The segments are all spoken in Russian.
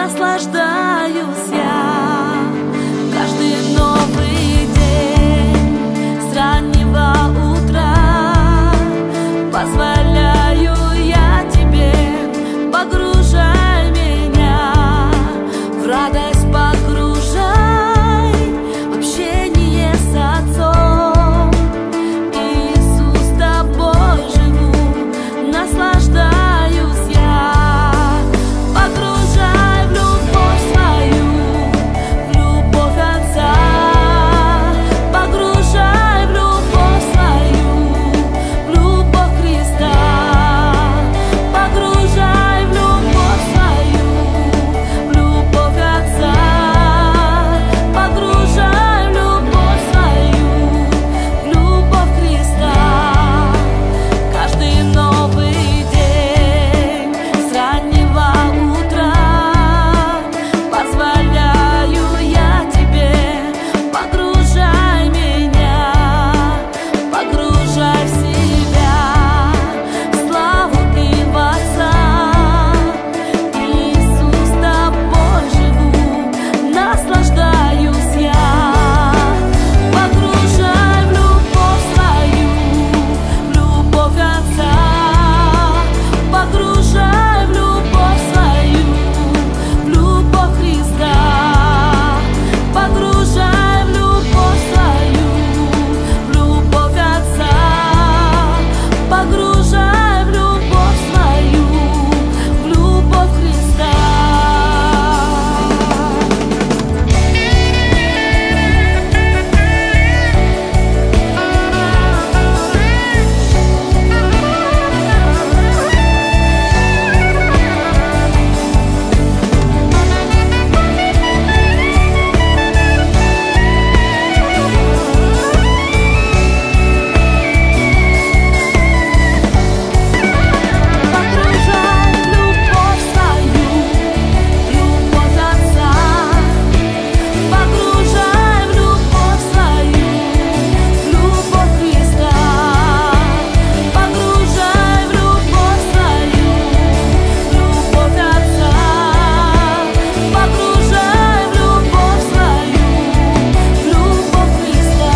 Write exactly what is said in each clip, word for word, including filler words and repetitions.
наслаждаюсь я. Каждый новый день с раннего утра позволяю я тебе, погружай меня в радость, погружай в общение с Отцом. Иисус, с тобой живу, наслаждаюсь я. Погружай в любовь свою, в любовь Отца. Погружай в любовь свою, в любовь Христа. Погружай в любовь свою, в любовь Отца. Погружай в любовь свою, в любовь Христа. Каждый новый день с раннего утра позволяю я тебе, погружай меня, погружай в себя, в славу и в Отца. Иисус, с тобой живу, наслаждаюсь я. Погружай в любовь свою, в любовь Отца. Погружай в любовь свою, в любовь Христа. Погружай в любовь свою, в любовь Отца. Погружай в любовь свою, в любовь Христа. Погружай в любовь свою, в любовь Отца. Погружай в любовь свою, в любовь Христа. Погружай в любовь свою, в любовь Отца. Погружай в любовь свою, в любовь Христа.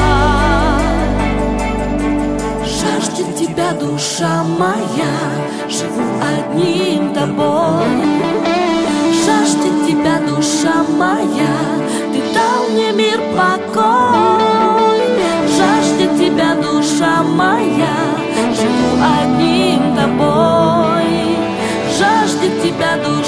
Жаждет тебя душа моя, живу одним тобой. Жаждет тебя душа моя, ты дал мне мир, покой. Жаждет тебя душа моя, живу одним тобой. Жаждет тебя душа